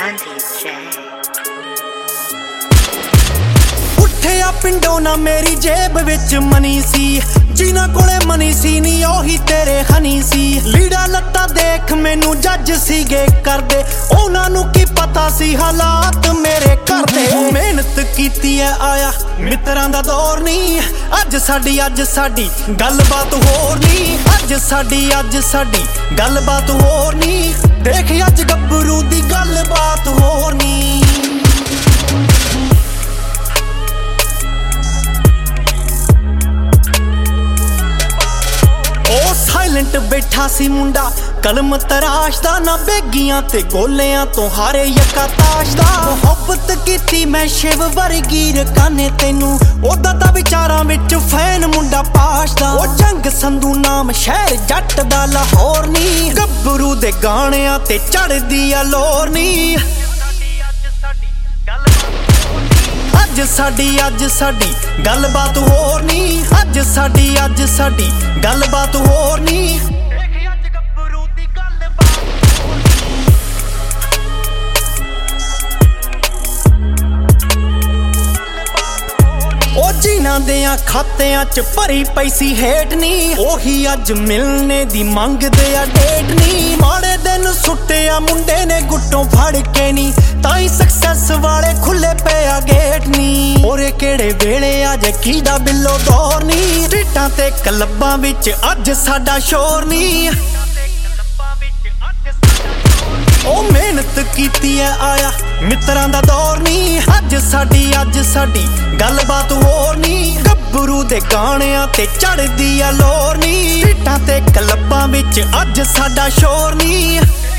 उठिया पिंडों ना मेरी जेब विच मनी सी, जिन्हां कोले मनी सी नी ओही तेरे हनी सी। लीड़ा लत्ता देख मैनू जज सीगे करदे, उन्हां नू की पता सी हालात मेरे घर दे। मेहनत कीती है आया मित्रां दा दौर नी, अज साडी गलबात होर नी। अज साडी गलबात होर नी, देख अज गब्बरू दी गलबात होर नी। साइलेंट बैठा सी मुंडा कलम तराशदा, ना बेगियां ते गोलियां तो हारे यका ताशदा। मोहब्बत कीती मैं शिव वर्गी रकाने तेनू, ओदा दा विचारां विच फैन मुंडा पाशदा। ओ जंग संधू नाम शहर जट दा लाहौर नी, गब्बरू दे गाणियां ते चढ़दी आ लोर नी। अज साडी गलबात होर नी, अज साडी गलबात होर नी। ओ जिन्हां देयां खातियां च भरी पैसी हेट नी, ओही अज मिलने दी मंगदे आ डेट नी। माड़े दिन सुट्टिया मुंडे ने गुट्टों फड़ के नी, ताई सक्सैस वाले खुले पे आ गेट नी। ओरे केड़े वेले अज कीदा बिल्लो दौर नी, स्ट्रीटां ते क्लब्बां विच अज साडा शोर नी। ओ मेहनत कीती है आया मित्रां दा दौर नी, अज साडी गलबात होर नी। गब्बरू दे गाणियां ते चढ़दी आ लोर नी, स्ट्रीटां ते क्लब्बां विच अज साडा शोर नी।